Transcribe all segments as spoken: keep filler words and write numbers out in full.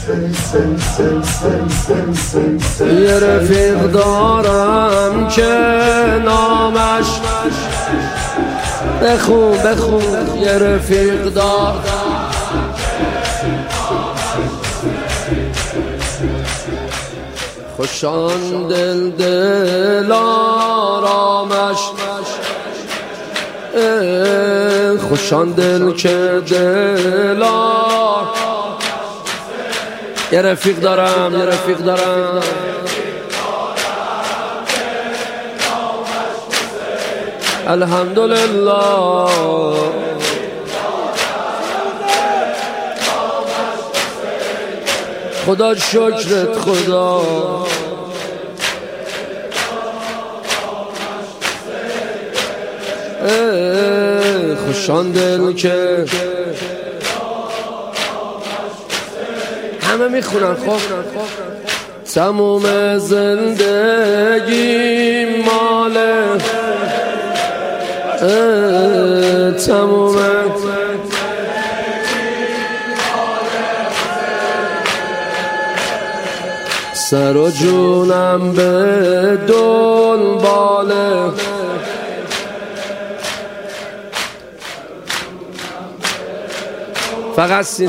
یه رفیق دارم که نامش بخون بخون یه رفیق دارم خوشان دل دل آرامش خوشان دل که دل آرام یه رفیق دارم یه رفیق دارم الحمدلله خدا شکرت خدا خوشان دل که همه میخونن خب تموم زندگی ماله تموم سر و جونم به دنباله فقط سینه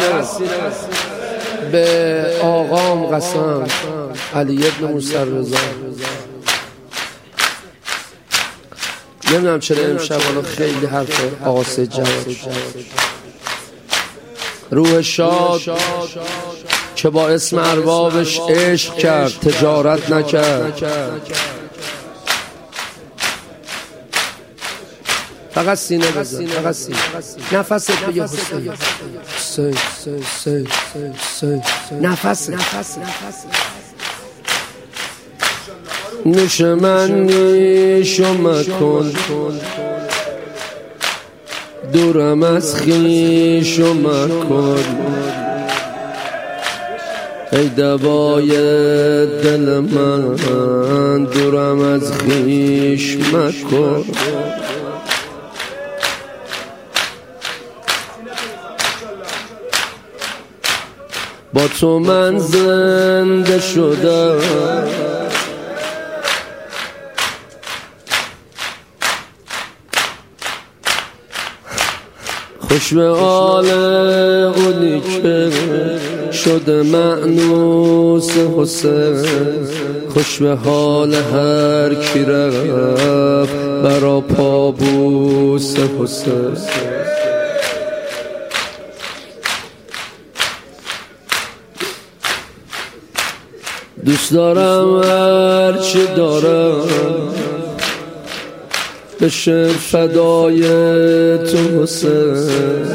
به آقام قسم علی ابن موسی رضا نمیدونم چرا امشب حالا خیلی حرف آقا سید جواد روح شاد که با اسم اربابش عشق کرد تجارت نکرد فقط سینه بزن فقط سینه نفست بگه حسین حسین حسین حسین نفس نفس نوش من نیشو مکن دورم از خیشو مکن ای دوای دل من دورم از خیش مکن با تو من زنده شدم خوش به حال اونی که شده مأنوس حسین خوش به حال هر کی رفت برا پابوس حسین دوست دارم هر چی دارم بشه فدای تو حسین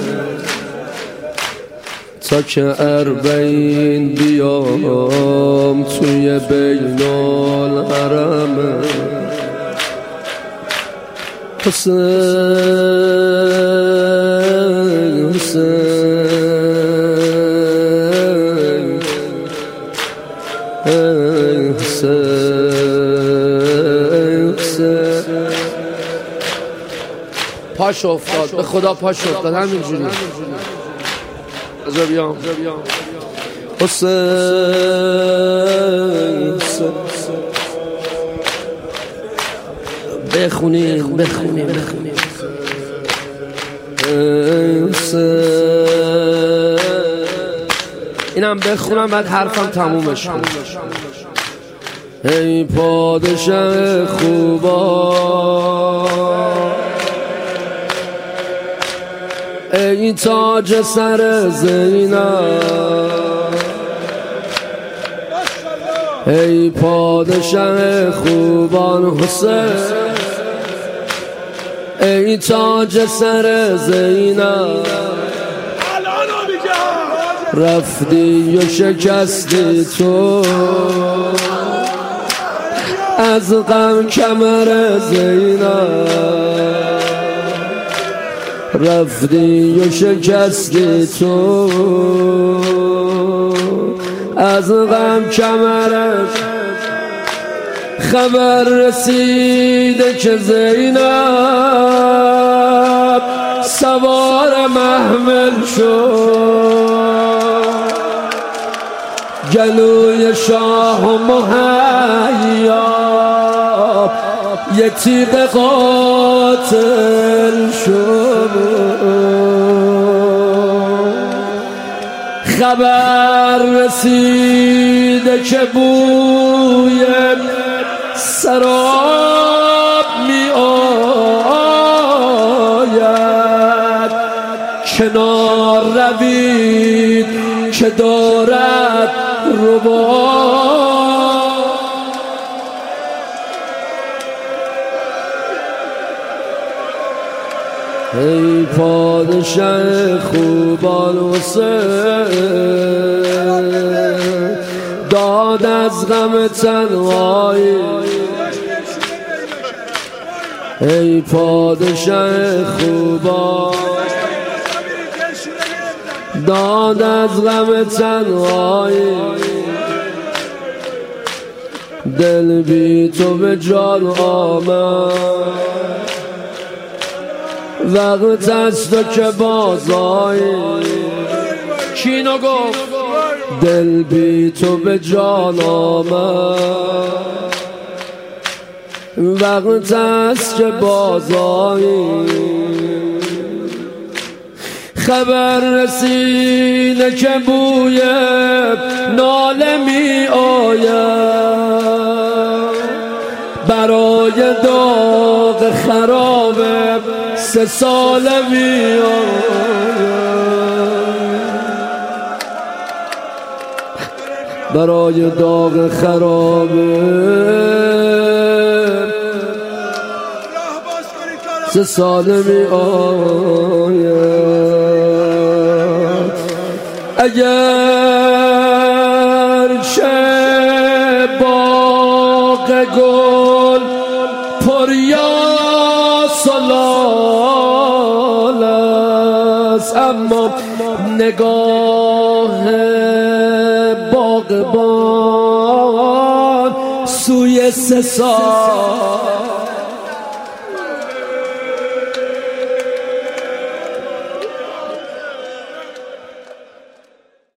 تا که اربعین بیام توی بین الحرم حسین حسین پاش افتاد به خدا پاش افتاد همینجوری از بیام حسین بخونیم بخونیم بخونیم اینم بخونم بعد حرفم تمومش کنم ای پادشه خوبا ای تاج سر زینب ای پادشه خوبان حسین ای تاج سر زینب رفتی و شکستی تو از غم کمر زینب رفتی و شکستی تو از غم کمرت خبر رسیده که زینب سوار محمل شد گلوی شاه مهیا یه تیغ قاتل شد. خبر رسیده که بوی سراب می آید، کنار روید که دارد ربا. ای پادشه خوبان حسین، داد از غم تنهایی. ای پادشه خوبان، داد از غم تنهایی. دل بی تو به جان آمد، وقت است تو که بازایی. کینو گفت دل بی تو به جان آمد، وقت است که بازایی. خبر رسیده که بوی ناله می آید، برای داغ خراب سه ساله می آید، برای داغ خراب سه ساله می آید. اگر چه باغ گل پر یاس و لال است، اما نگاه باغبان سوی سه سال